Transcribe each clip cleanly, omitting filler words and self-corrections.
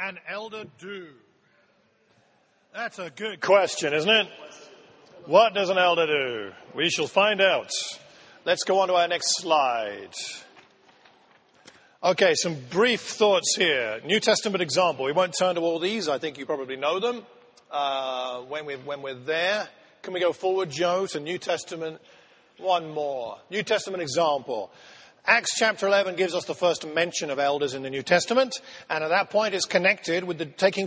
an elder do? That's a good question, isn't it? What does an elder do? We shall find out. Let's go on to our next slide. Okay, some brief thoughts here. New Testament example. We won't turn to all these. I think you probably know them. When we're there, can we go forward, Joe, to New Testament? One more. New Testament example. Acts chapter 11 gives us the first mention of elders in the New Testament, and at that point it's connected with the taking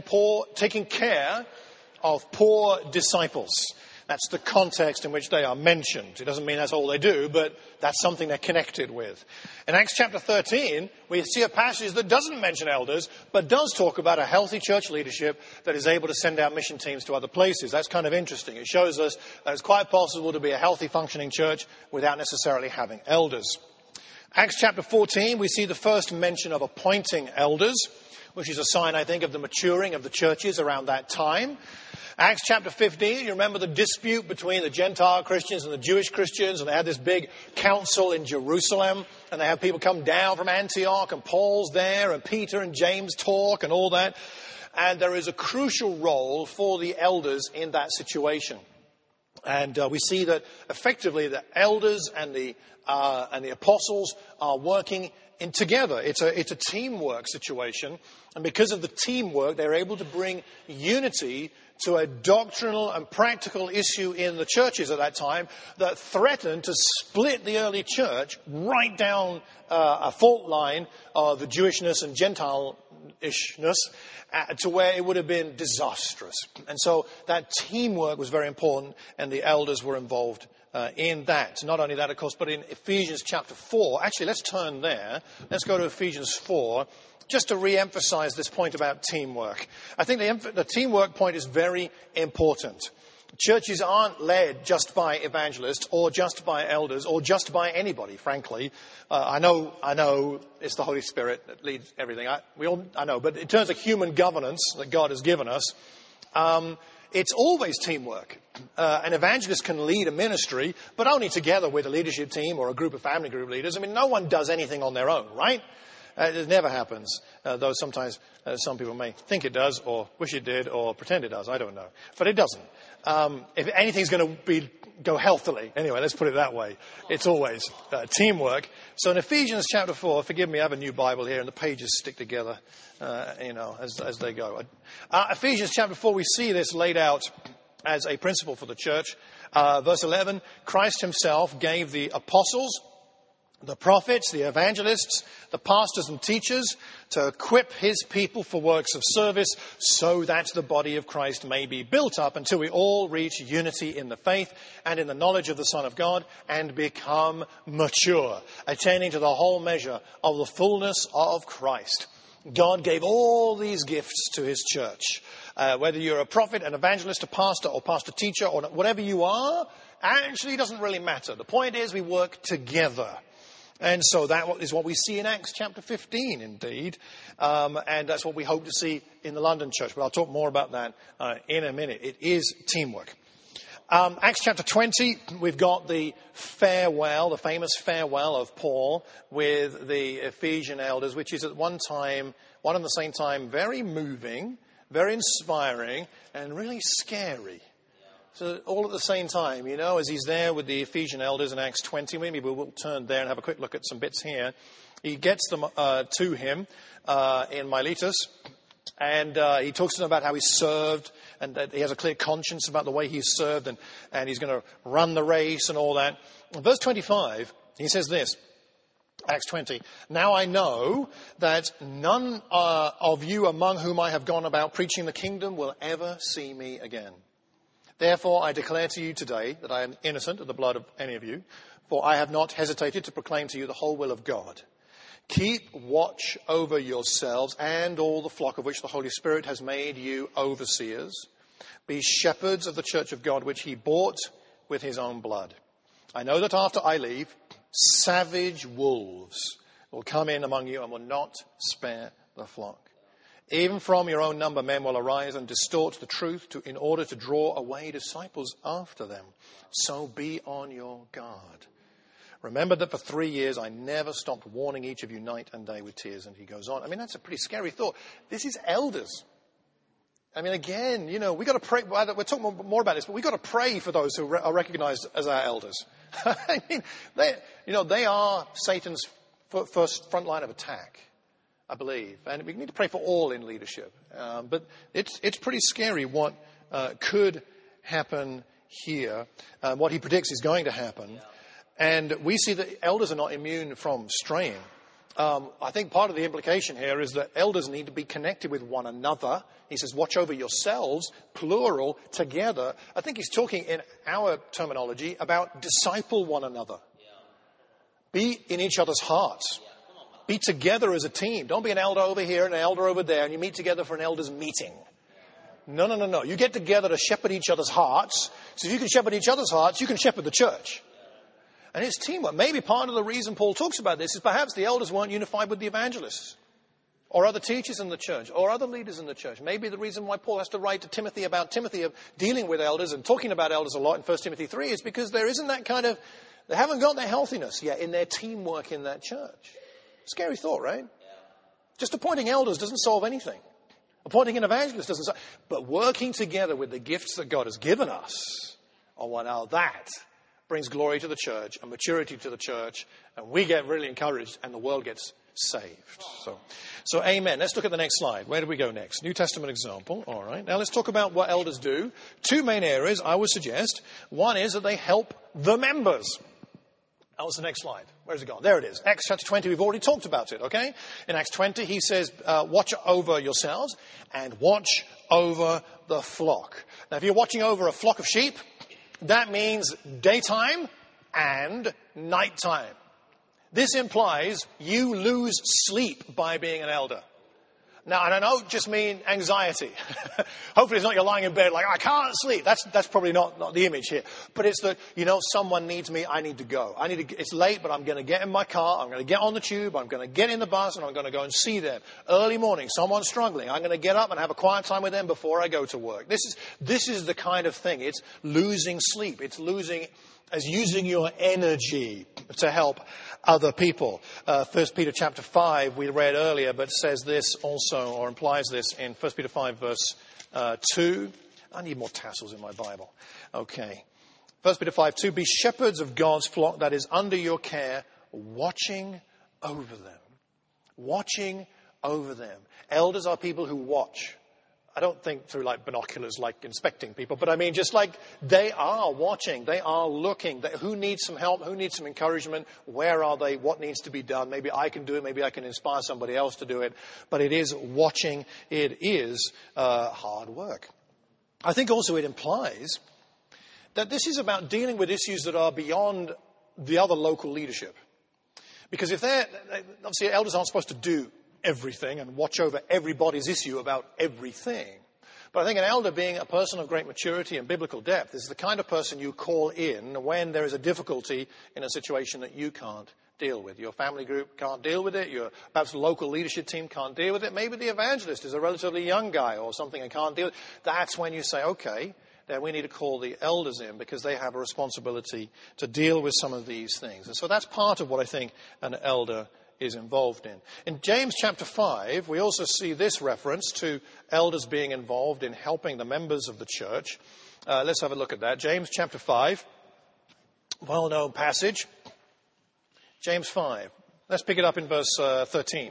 care of poor disciples. That's the context in which they are mentioned. It doesn't mean that's all they do, but that's something they're connected with. In Acts chapter 13, we see a passage that doesn't mention elders, but does talk about a healthy church leadership that is able to send out mission teams to other places. That's kind of interesting. It shows us that it's quite possible to be a healthy, functioning church without necessarily having elders. Acts chapter 14, we see the first mention of appointing elders, which is a sign, I think, of the maturing of the churches around that time. Acts chapter 15, you remember the dispute between the Gentile Christians and the Jewish Christians, and they had this big council in Jerusalem, and they had people come down from Antioch, and Paul's there, and Peter and James talk, and all that. And there is a crucial role for the elders in that situation. And we see that effectively the elders and the apostles are working in together. It's a teamwork situation. And because of the teamwork, they're able to bring unity to a doctrinal and practical issue in the churches at that time that threatened to split the early church right down a fault line of the Jewishness and Gentile-ishness to where it would have been disastrous. And so that teamwork was very important, and the elders were involved in that. Not only that, of course, but in Ephesians chapter 4. Actually, let's turn there. Let's go to Ephesians 4, just to re-emphasize this point about teamwork. I think the teamwork point is very important. Churches aren't led just by evangelists or just by elders or just by anybody, frankly. I know it's the Holy Spirit that leads everything. I know, but in terms of human governance that God has given us, it's always teamwork. An evangelist can lead a ministry, but only together with a leadership team or a group of family group leaders. I mean, no one does anything on their own, right? It never happens, though sometimes some people may think it does or wish it did or pretend it does. I don't know. But it doesn't. If anything's going to go healthily, anyway, let's put it that way, it's always teamwork. So in Ephesians chapter 4, forgive me, I have a new Bible here and the pages stick together, as they go. Ephesians chapter 4, we see this laid out as a principle for the church. Verse 11, Christ himself gave the apostles, the prophets, the evangelists, the pastors and teachers to equip his people for works of service so that the body of Christ may be built up until we all reach unity in the faith and in the knowledge of the Son of God and become mature, attaining to the whole measure of the fullness of Christ. God gave all these gifts to his church. Whether you're a prophet, an evangelist, a pastor, or pastor teacher, or whatever you are, actually doesn't really matter. The point is we work together. And so that is what we see in Acts chapter 15, indeed. And that's what we hope to see in the London church. But I'll talk more about that in a minute. It is teamwork. Acts chapter 20, we've got the farewell, the famous farewell of Paul with the Ephesian elders, which is at one and the same time, very moving, very inspiring, and really scary. So all at the same time, as he's there with the Ephesian elders in Acts 20, maybe we'll turn there and have a quick look at some bits here. He gets them to him in Miletus, and he talks to them about how he served, and that he has a clear conscience about the way he's served, and he's going to run the race and all that. In verse 25, he says this, Acts 20, now I know that none of you among whom I have gone about preaching the kingdom will ever see me again. Therefore, I declare to you today that I am innocent of the blood of any of you, for I have not hesitated to proclaim to you the whole will of God. Keep watch over yourselves and all the flock of which the Holy Spirit has made you overseers. Be shepherds of the church of God, which he bought with his own blood. I know that after I leave, savage wolves will come in among you and will not spare the flock. Even from your own number, men will arise and distort the truth in order to draw away disciples after them. So be on your guard. Remember that for 3 years I never stopped warning each of you night and day with tears. And he goes on. I mean, that's a pretty scary thought. This is elders. I mean, again, we got to pray. We're talking more about this, but we got to pray for those who are recognized as our elders. I mean, they are Satan's first front line of attack, I believe. And we need to pray for all in leadership. But it's pretty scary what could happen here, what he predicts is going to happen. And we see that elders are not immune from straying. I think part of the implication here is that elders need to be connected with one another. He says, watch over yourselves, plural, together. I think he's talking in our terminology about disciple one another. Be in each other's hearts. Be together as a team. Don't be an elder over here and an elder over there and you meet together for an elders meeting. No. You get together to shepherd each other's hearts. So if you can shepherd each other's hearts, you can shepherd the church. And it's teamwork. Maybe part of the reason Paul talks about this is perhaps the elders weren't unified with the evangelists or other teachers in the church or other leaders in the church. Maybe the reason why Paul has to write to Timothy about Timothy of dealing with elders and talking about elders a lot in 1 Timothy 3 is because there isn't that kind of, they haven't got their healthiness yet in their teamwork in that church. Scary thought, right? Just appointing elders doesn't solve anything. Appointing an evangelist doesn't solve, but working together with the gifts that God has given us, oh, well, now that brings glory to the church and maturity to the church, and we get really encouraged, and the world gets saved. So amen. Let's look at the next slide. Where do we go next? New Testament example. All right. Now let's talk about what elders do. 2 main areas I would suggest. One is that they help the members. That was the next slide. Where's it gone? There it is. Acts chapter 20, we've already talked about it, okay? In Acts 20, he says, watch over yourselves and watch over the flock. Now, if you're watching over a flock of sheep, that means daytime and nighttime. This implies you lose sleep by being an elder. Now, and I don't just mean anxiety. Hopefully it's not you're lying in bed like, I can't sleep. That's probably not the image here. But it's that, someone needs me, I need to go. It's late, but I'm going to get in my car, I'm going to get on the tube, I'm going to get in the bus, and I'm going to go and see them. Early morning, someone's struggling. I'm going to get up and have a quiet time with them before I go to work. This is the kind of thing. It's losing sleep. It's using your energy to help other people. 1 Peter chapter 5, we read earlier, but says this also, or implies this in 1 Peter 5 verse 2. I need more tassels in my Bible. Okay. 1 Peter 5, 2, be shepherds of God's flock that is under your care, watching over them. Watching over them. Elders are people who watch. I don't think through like binoculars, like inspecting people, but I mean just like they are watching, they are looking. Who needs some help? Who needs some encouragement? Where are they? What needs to be done? Maybe I can do it. Maybe I can inspire somebody else to do it. But it is watching. It is hard work. I think also it implies that this is about dealing with issues that are beyond the other local leadership. Because obviously elders aren't supposed to do everything and watch over everybody's issue about everything. But I think an elder, being a person of great maturity and biblical depth, is the kind of person you call in when there is a difficulty in a situation that you can't deal with. Your family group can't deal with it. Your perhaps local leadership team can't deal with it. Maybe the evangelist is a relatively young guy or something and can't deal with it. That's when you say, okay, then we need to call the elders in because they have a responsibility to deal with some of these things. And so that's part of what I think an elder is involved in. In James chapter 5, we also see this reference to elders being involved in helping the members of the church. Let's have a look at that. James chapter 5, well-known passage. James 5. Let's pick it up in verse 13.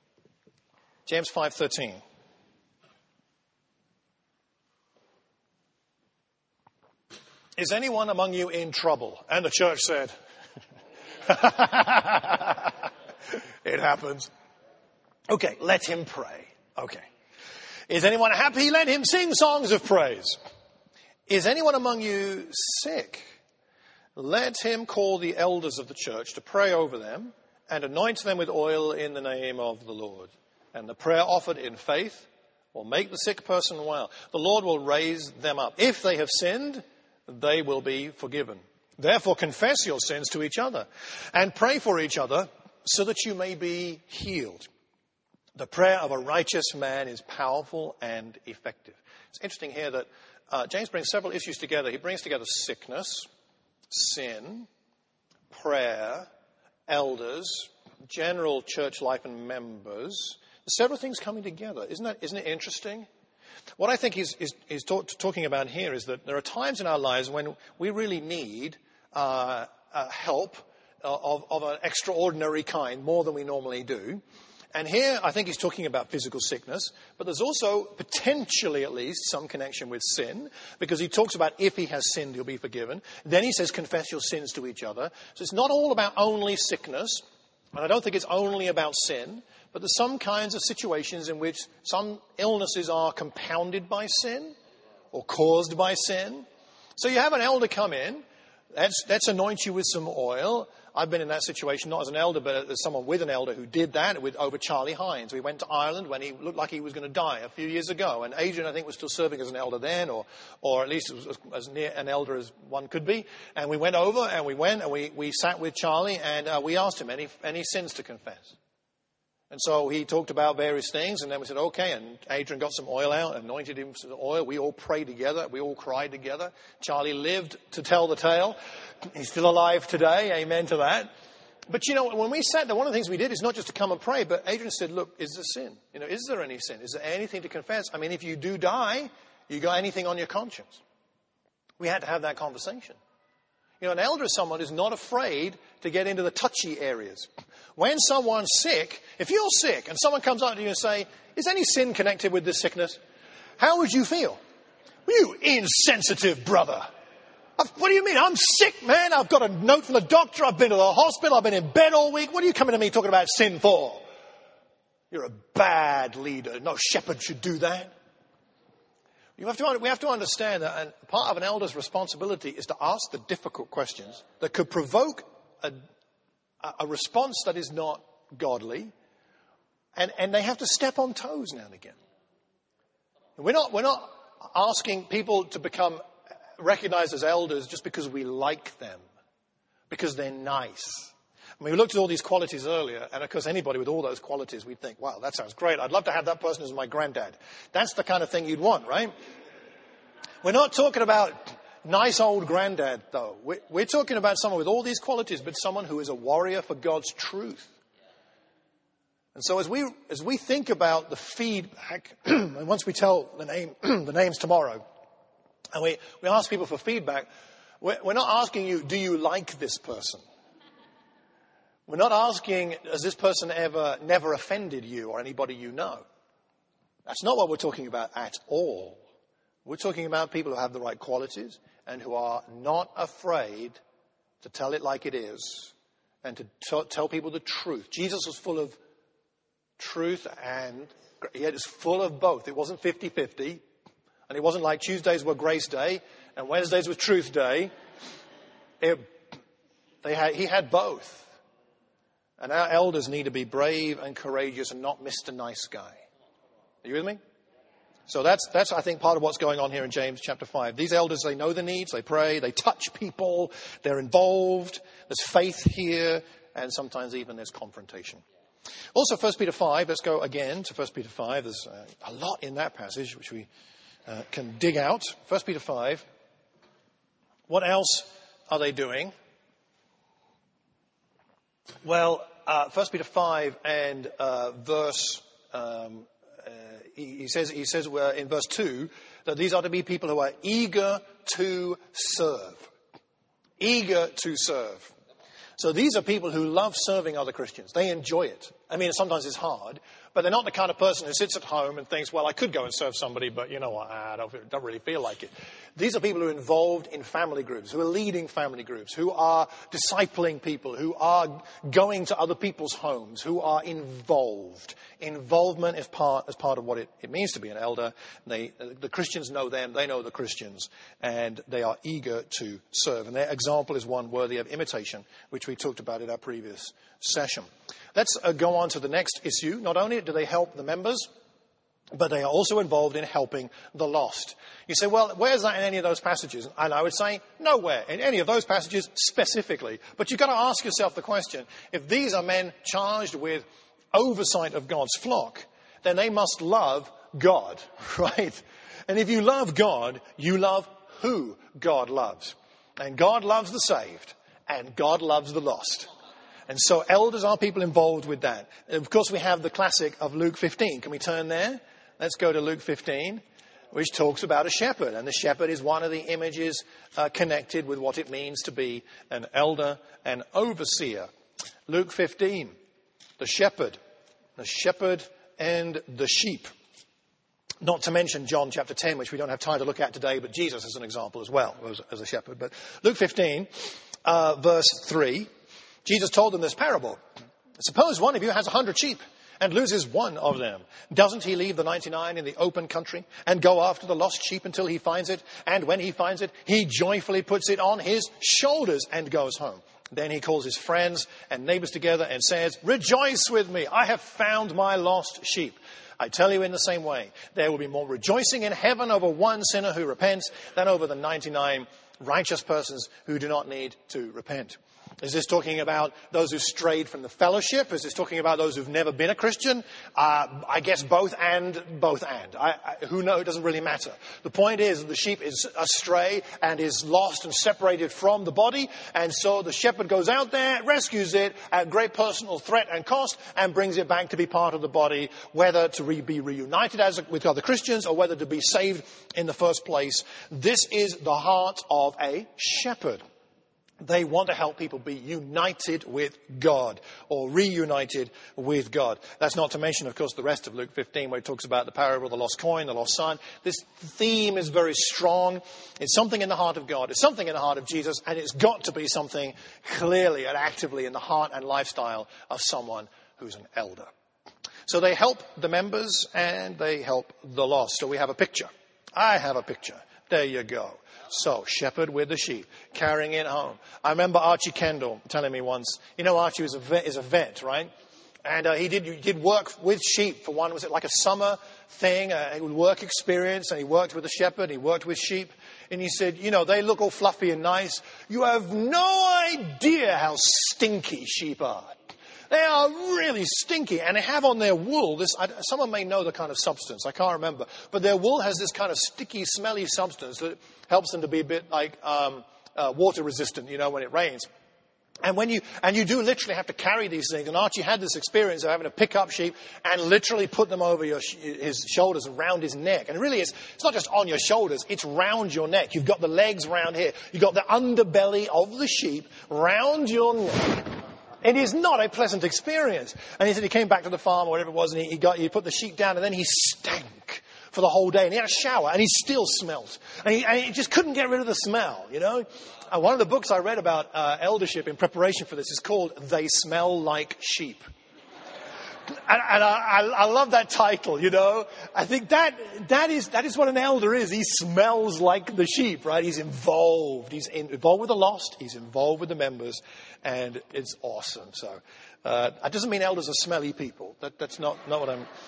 James 5:13. Is anyone among you in trouble? And the church said, it happens. Okay, let him pray. Okay. Is anyone happy? Let him sing songs of praise. Is anyone among you sick? Let him call the elders of the church to pray over them and anoint them with oil in the name of the Lord. And the prayer offered in faith will make the sick person well. The Lord will raise them up. If they have sinned, they will be forgiven. Therefore, confess your sins to each other and pray for each other so that you may be healed. The prayer of a righteous man is powerful and effective. It's interesting here that James brings several issues together. He brings together sickness, sin, prayer, elders, general church life and members, several things coming together. Isn't it interesting? What I think he's talking about here is that there are times in our lives when we really need help of an extraordinary kind, more than we normally do. And here I think he's talking about physical sickness, but there's also potentially at least some connection with sin, because he talks about if he has sinned, he'll be forgiven. Then he says, confess your sins to each other. So it's not all about only sickness, and I don't think it's only about sin, but there's some kinds of situations in which some illnesses are compounded by sin or caused by sin. So you have an elder come in, let's anoint you with some oil. I've been in that situation, not as an elder, but as someone with an elder who did that over Charlie Hines. We went to Ireland when he looked like he was going to die a few years ago. And Adrian, I think, was still serving as an elder then, or at least as near an elder as one could be. And we went over and we sat with Charlie and we asked him any sins to confess. And so he talked about various things, and then we said, okay, and Adrian got some oil out, anointed him with some oil. We all prayed together. We all cried together. Charlie lived to tell the tale. He's still alive today. Amen to that. But, when we sat there, one of the things we did is not just to come and pray, but Adrian said, look, is there sin? Is there any sin? Is there anything to confess? I mean, if you do die, you got anything on your conscience? We had to have that conversation. An elder is someone who's not afraid to get into the touchy areas. When someone's sick, if you're sick and someone comes up to you and say, is any sin connected with this sickness? How would you feel? You insensitive brother. What do you mean? I'm sick, man. I've got a note from the doctor. I've been to the hospital. I've been in bed all week. What are you coming to me talking about sin for? You're a bad leader. No shepherd should do that. We have to understand that part of an elder's responsibility is to ask the difficult questions that could provoke a response that is not godly, and they have to step on toes now and again. We're not asking people to become recognized as elders just because we like them, because they're nice. I mean, we looked at all these qualities earlier, and of course anybody with all those qualities, we'd think, wow, that sounds great. I'd love to have that person as my granddad. That's the kind of thing you'd want, right? We're not talking about nice old granddad, though. We're talking about someone with all these qualities, but someone who is a warrior for God's truth. And so as we think about the feedback, and once we tell the names tomorrow, and we ask people for feedback, we're not asking you, do you like this person? We're not asking, has this person never offended you or anybody you know? That's not what we're talking about at all. We're talking about people who have the right qualities and who are not afraid to tell it like it is and to tell people the truth. Jesus was full of truth and yet it's full of both. It wasn't 50-50, and it wasn't like Tuesdays were grace day and Wednesdays were truth day. He had both. And our elders need to be brave and courageous and not Mr. Nice Guy. Are you with me? So that's I think, part of what's going on here in James chapter 5. These elders, they know the needs, they pray, they touch people, they're involved, there's faith here, and sometimes even there's confrontation. Also, 1 Peter 5, let's go again to 1 Peter 5. There's a lot in that passage which we can dig out. 1 Peter 5. What else are they doing? Well, 1 Peter 5 and verse, he says in verse 2 that these are to be people who are eager to serve. Eager to serve. So these are people who love serving other Christians. They enjoy it. I mean, sometimes it's hard, but they're not the kind of person who sits at home and thinks, well, I could go and serve somebody, but you know what, I don't really feel like it. These are people who are involved in family groups, who are leading family groups, who are discipling people, who are going to other people's homes, who are involved. Involvement is part of what it means to be an elder. The Christians know them, they know the Christians, and they are eager to serve. And their example is one worthy of imitation, which we talked about in our previous session. Let's go on to the next issue. Not only do they help the members, but they are also involved in helping the lost. You say, well, where's that in any of those passages? And I would say, nowhere in any of those passages specifically. But you've got to ask yourself the question, if these are men charged with oversight of God's flock, then they must love God, right? And if you love God, you love who God loves. And God loves the saved. and God loves the lost. And so elders are people involved with that. And of course, we have the classic of Luke 15. Can we turn there? Let's go to Luke 15, which talks about a shepherd. And the shepherd is one of the images connected with what it means to be an elder and overseer. Luke 15, the shepherd and the sheep. Not to mention John chapter 10, which we don't have time to look at today, but Jesus is an example as well as a shepherd. But Luke 15, verse 3, Jesus told them this parable. Suppose one of you has 100 sheep and loses one of them. Doesn't he leave the 99 in the open country and go after the lost sheep until he finds it? And when he finds it, he joyfully puts it on his shoulders and goes home. Then he calls his friends and neighbors together and says, "Rejoice with me, I have found my lost sheep." I tell you in the same way, there will be more rejoicing in heaven over one sinner who repents than over the 99 righteous persons who do not need to repent. Is this talking about those who strayed from the fellowship? Is this talking about those who've never been a Christian? I guess both and. Who knows? It doesn't really matter. The point is that the sheep is astray and is lost and separated from the body. And so the shepherd goes out there, rescues it at great personal threat and cost, and brings it back to be part of the body, whether to be reunited with other Christians or whether to be saved in the first place. This is the heart of a shepherd. They want to help people be united with God or reunited with God. That's not to mention, of course, the rest of Luke 15 where it talks about the parable of the lost coin, the lost son. This theme is very strong. It's something in the heart of God. It's something in the heart of Jesus, and it's got to be something clearly and actively in the heart and lifestyle of someone who's an elder. So they help the members and they help the lost. So we have a picture. I have a picture. There you go. So, shepherd with the sheep, carrying it home. I remember Archie Kendall telling me once, Archie is a vet, right? And he did work with sheep for one, was it like a summer thing, a work experience, and he worked with a shepherd, he worked with sheep. And he said, they look all fluffy and nice. You have no idea how stinky sheep are. They are really stinky, and they have on their wool this, someone may know the kind of substance, I can't remember, but their wool has this kind of sticky, smelly substance that helps them to be a bit like water resistant, when it rains. And you do literally have to carry these things. And Archie had this experience of having to pick up sheep and literally put them over his shoulders and around his neck. And really, it's not just on your shoulders, it's round your neck. You've got the legs round here. You've got the underbelly of the sheep round your neck. It is not a pleasant experience. And he said he came back to the farm or whatever it was, and he put the sheep down, and then he stank for the whole day. And he had a shower, and he still smelled. And he just couldn't get rid of the smell, One of the books I read about eldership in preparation for this is called They Smell Like Sheep. And I love that title, I think that is what an elder is. He smells like the sheep, right? He's involved. He's involved with the lost. He's involved with the members. And it's awesome. So, that doesn't mean elders are smelly people. That's not what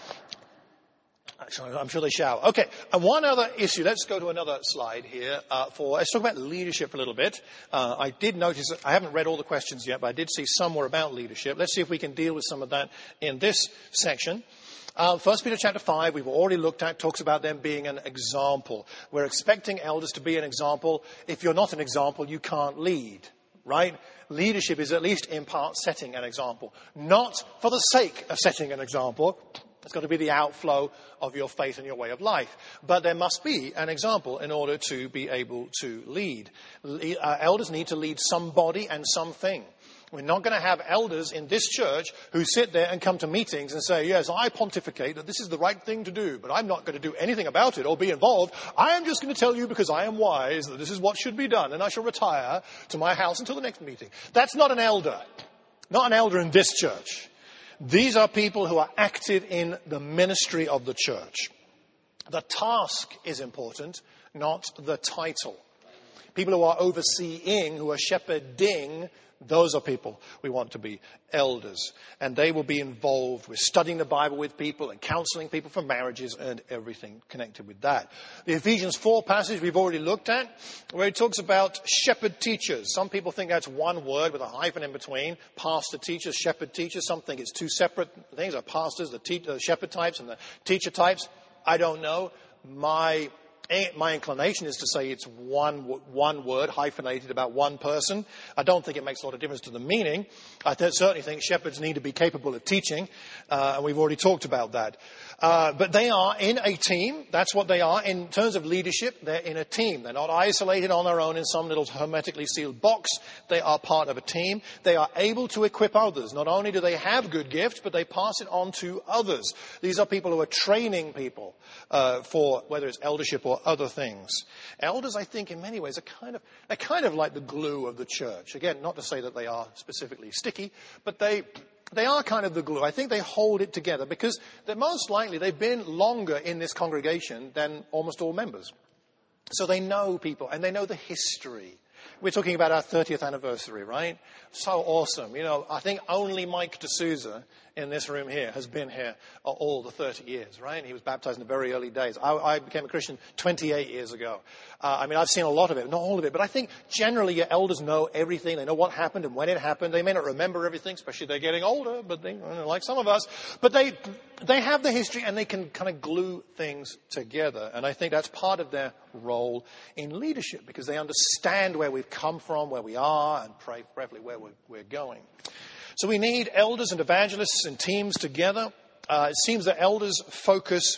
I'm sure they shower. Okay, and one other issue. Let's go to another slide here. Let's talk about leadership a little bit. I did notice, I haven't read all the questions yet, but I did see some were about leadership. Let's see if we can deal with some of that in this section. 1 Peter chapter 5, we've already looked at, talks about them being an example. We're expecting elders to be an example. If you're not an example, you can't lead, right? Leadership is at least in part setting an example. Not for the sake of setting an example. It's got to be the outflow of your faith and your way of life. But there must be an example in order to be able to lead. Elders need to lead somebody and something. We're not going to have elders in this church who sit there and come to meetings and say, yes, I pontificate that this is the right thing to do, but I'm not going to do anything about it or be involved. I am just going to tell you because I am wise that this is what should be done, and I shall retire to my house until the next meeting. That's not an elder. Not an elder in this church. These are people who are active in the ministry of the church. The task is important, not the title. People who are overseeing, who are shepherding, those are people we want to be elders. And they will be involved with studying the Bible with people and counseling people for marriages and everything connected with that. The Ephesians 4 passage we've already looked at, where it talks about shepherd teachers. Some people think that's one word with a hyphen in between. Pastor teachers, shepherd teachers. Some think it's two separate things. The pastors, the shepherd types and the teacher types. I don't know. My my inclination is to say it's one word hyphenated about one person. I don't think it makes a lot of difference to the meaning. I certainly think shepherds need to be capable of teaching, and we've already talked about that. But they are in a team. That's what they are. In terms of leadership, they're in a team. They're not isolated on their own in some little hermetically sealed box. They are part of a team. They are able to equip others. Not only do they have good gifts, but they pass it on to others. These are people who are training people for whether it's eldership or other things. Elders, I think, in many ways, are kind of like the glue of the church. Again, not to say that they are specifically sticky, but they are kind of the glue. I think they hold it together because they're most likely they've been longer in this congregation than almost all members. So they know people and they know the history. We're talking about our 30th anniversary, right? So awesome. You know, I think only Mike D'Souza in this room here has been here all the 30 years, right? He was baptized in the very early days. I became a Christian 28 years ago. I've seen a lot of it, not all of it, but I think generally your elders know everything. They know what happened and when it happened. They may not remember everything, especially they're getting older, but they, like some of us. But they have the history and they can kind of glue things together. And I think that's part of their role in leadership because they understand where we've come from, where we are, and prayerfully where we're going. So we need elders and evangelists and teams together. It seems that elders focus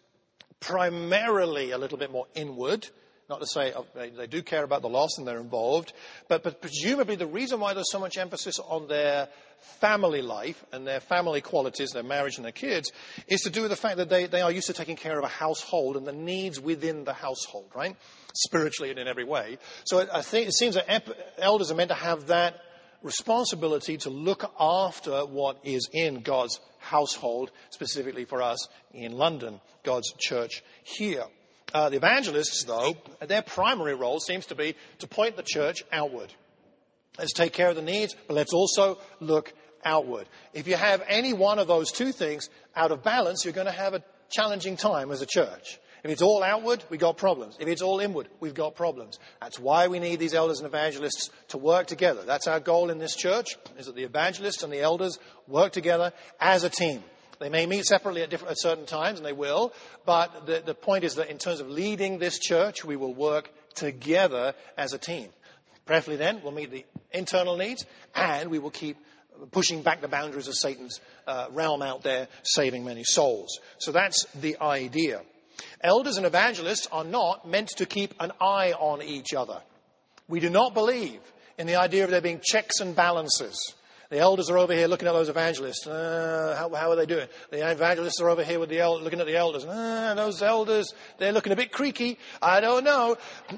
primarily a little bit more inward. Not to say they do care about the lost and they're involved, but presumably the reason why there's so much emphasis on their family life and their family qualities, their marriage and their kids, is to do with the fact that they are used to taking care of a household and the needs within the household, right? Spiritually and in every way. So I think it seems that elders are meant to have that responsibility to look after what is in God's household, specifically for us in London, God's church here. The evangelists, though, their primary role seems to be to point the church outward. Let's take care of the needs, but let's also look outward. If you have any one of those two things out of balance, you're going to have a challenging time as a church. If it's all outward, we've got problems. If it's all inward, we've got problems. That's why we need these elders and evangelists to work together. That's our goal in this church, is that the evangelists and the elders work together as a team. They may meet separately at certain times, and they will, but the point is that in terms of leading this church, we will work together as a team. Prayerfully then, we'll meet the internal needs, and we will keep pushing back the boundaries of Satan's realm out there, saving many souls. So that's the idea. Elders and evangelists are not meant to keep an eye on each other. We do not believe in the idea of there being checks and balances. The elders are over here looking at those evangelists. How are they doing? The evangelists are over here with looking at the elders. Those elders, they're looking a bit creaky. I don't know.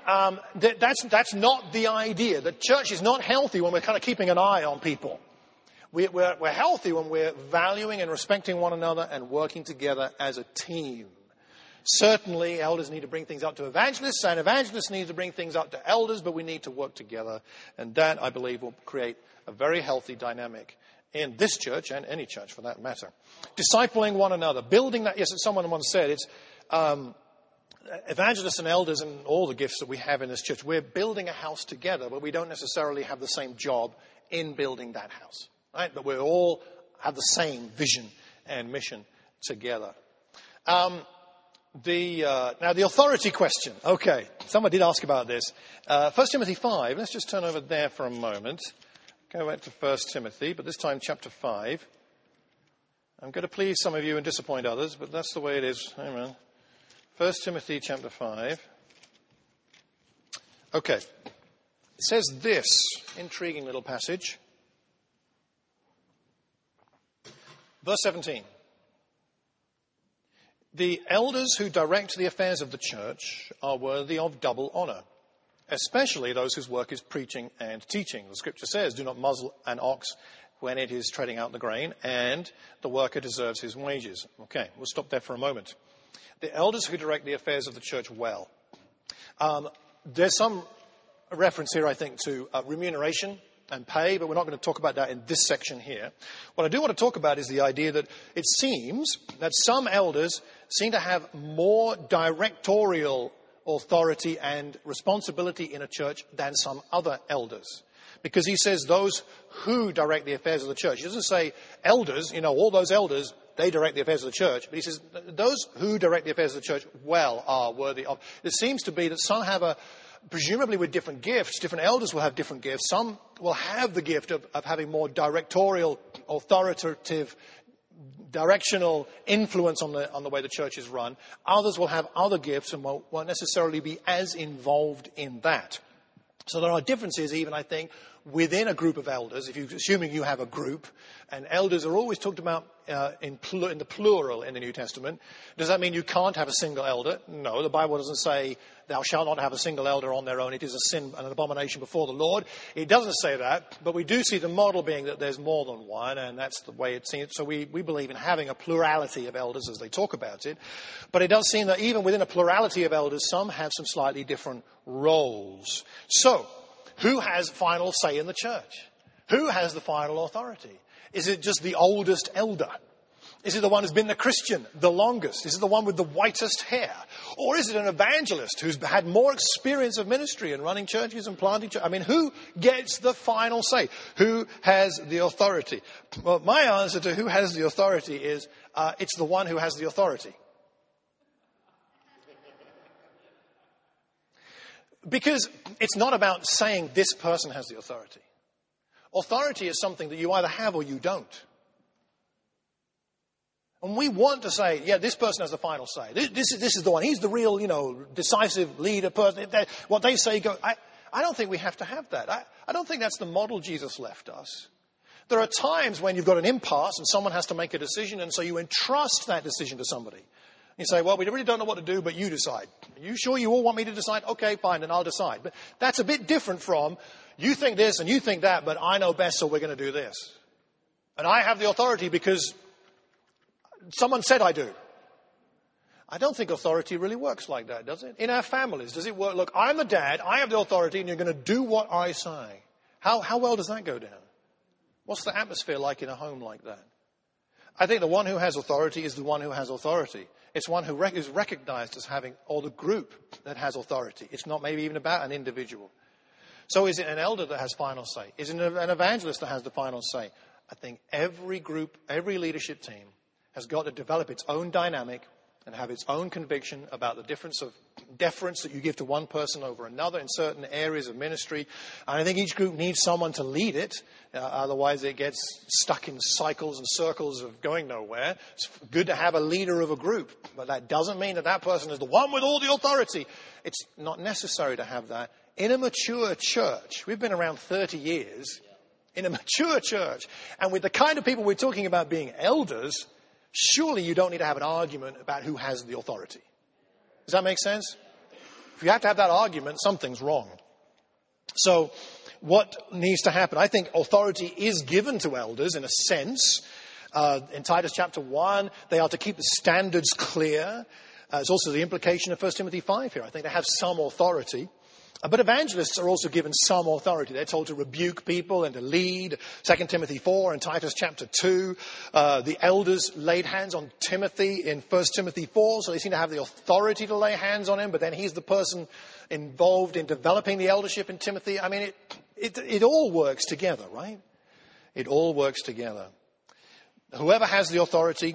That's not the idea. The church is not healthy when we're kind of keeping an eye on people. We're healthy when we're valuing and respecting one another and working together as a team. Certainly, elders need to bring things up to evangelists, and evangelists need to bring things up to elders, but we need to work together. And that, I believe, will create a very healthy dynamic in this church and any church for that matter. Discipling one another, building that. Yes, as someone once said, it's evangelists and elders and all the gifts that we have in this church. We're building a house together, but we don't necessarily have the same job in building that house, right? But we all have the same vision and mission together. Now the authority question. Okay, someone did ask about this. 1 Timothy 5, let's just turn over there for a moment. Go back to 1 Timothy, but this time chapter 5. I'm going to please some of you and disappoint others, but that's the way it is. Amen. 1 Timothy chapter 5. Okay. It says this intriguing little passage. Verse 17. The elders who direct the affairs of the church are worthy of double honor, especially those whose work is preaching and teaching. The scripture says, do not muzzle an ox when it is treading out the grain, and the worker deserves his wages. Okay, we'll stop there for a moment. The elders who direct the affairs of the church well. There's some reference here, I think, to remuneration and pay, but we're not going to talk about that in this section here. What I do want to talk about is the idea that it seems that some elders seem to have more directorial authority and responsibility in a church than some other elders. Because he says those who direct the affairs of the church. He doesn't say elders, all those elders, they direct the affairs of the church. But he says those who direct the affairs of the church well are worthy of. It seems to be that some have presumably with different gifts, different elders will have different gifts. Some will have the gift of having more directorial, authoritative, directional influence on the way the church is run. Others will have other gifts and won't necessarily be as involved in that. So there are differences even, I think, within a group of elders, assuming you have a group, and elders are always talked about in the plural in the New Testament. Does that mean you can't have a single elder? No, the Bible doesn't say thou shalt not have a single elder on their own. It is a sin and an abomination before the Lord. It doesn't say that, but we do see the model being that there's more than one, and that's the way it seems. So we believe in having a plurality of elders as they talk about it. But it does seem that even within a plurality of elders, some have some slightly different roles. So, who has final say in the church? Who has the final authority? Is it just the oldest elder? Is it the one who's been a Christian the longest? Is it the one with the whitest hair? Or is it an evangelist who's had more experience of ministry and running churches and planting churches? I mean, who gets the final say? Who has the authority? Well, my answer to who has the authority is, it's the one who has the authority. Because it's not about saying this person has the authority. Authority is something that you either have or you don't. And we want to say, yeah, this person has the final say. This is the one. He's the real, decisive leader person. What they say goes. I don't think we have to have that. I don't think that's the model Jesus left us. There are times when you've got an impasse and someone has to make a decision, and so you entrust that decision to somebody. You say, well, we really don't know what to do, but you decide. Are you sure you all want me to decide? Okay, fine, then I'll decide. But that's a bit different from, you think this and you think that, but I know best, so we're going to do this. And I have the authority because someone said I do. I don't think authority really works like that, does it? In our families, does it work? Look, I'm the dad, I have the authority, and you're going to do what I say. How well does that go down? What's the atmosphere like in a home like that? I think the one who has authority is the one who has authority. It's one who is recognized as having, or the group that has authority. It's not maybe even about an individual. So is it an elder that has final say? Is it an evangelist that has the final say? I think every group, every leadership team has got to develop its own dynamic and have its own conviction about the difference of deference that you give to one person over another in certain areas of ministry. And I think each group needs someone to lead it. Otherwise it gets stuck in cycles and circles of going nowhere. It's good to have a leader of a group, but that doesn't mean that person is the one with all the authority. It's not necessary to have that. In a mature church, we've been around 30 years, in a mature church, and with the kind of people we're talking about being elders, surely you don't need to have an argument about who has the authority. Does that make sense? If you have to have that argument, something's wrong. So what needs to happen? I think authority is given to elders in a sense. In Titus chapter 1, they are to keep the standards clear. It's also the implication of 1 Timothy 5 here. I think they have some authority. But evangelists are also given some authority. They're told to rebuke people and to lead. 2 Timothy 4 and Titus chapter 2. The elders laid hands on Timothy in 1 Timothy 4, so they seem to have the authority to lay hands on him, but then he's the person involved in developing the eldership in Timothy. I mean, it all works together, right? It all works together. Whoever has the authority,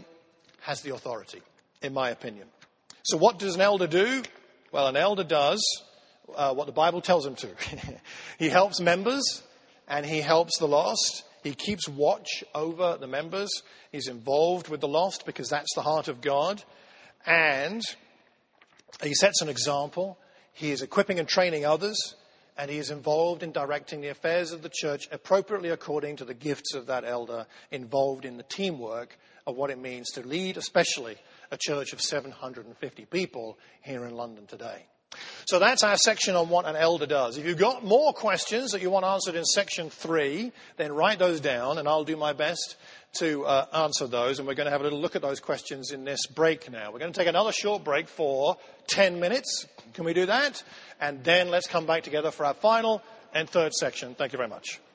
in my opinion. So what does an elder do? Well, an elder does what the Bible tells him to. He helps members and he helps the lost. He keeps watch over the members. He's involved with the lost because that's the heart of God. And he sets an example. He is equipping and training others. And he is involved in directing the affairs of the church appropriately according to the gifts of that elder, involved in the teamwork of what it means to lead, especially a church of 750 people here in London today. So that's our section on what an elder does. If you've got more questions that you want answered in section 3, then write those down and I'll do my best to answer those. And we're going to have a little look at those questions in this break now. We're going to take another short break for 10 minutes. Can we do that? And then let's come back together for our final and third section. Thank you very much.